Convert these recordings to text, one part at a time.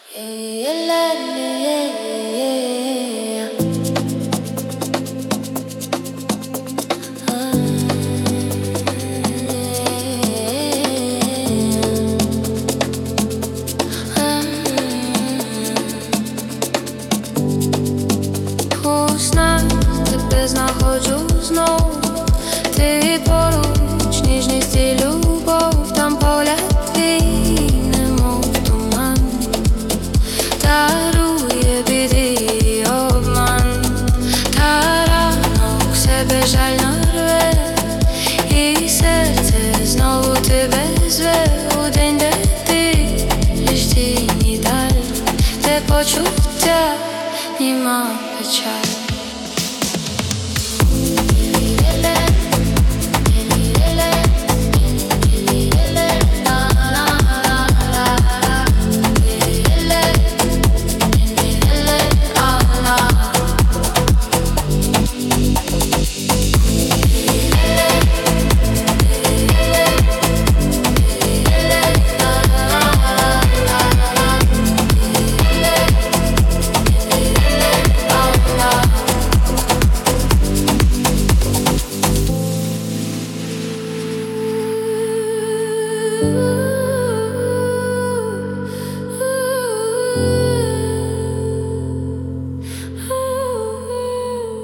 У снах тебе знаходжу знов, ти поруч, ніжність і любов, там погляд твій, немов туман, дарує біди і обман, та ранок себе жаль нарве, і серце знову тебе зве у день, де ти лиш тінь і даль, де почуття, німа печаль.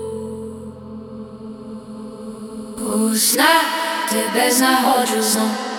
У снах тебе знаходжу знов,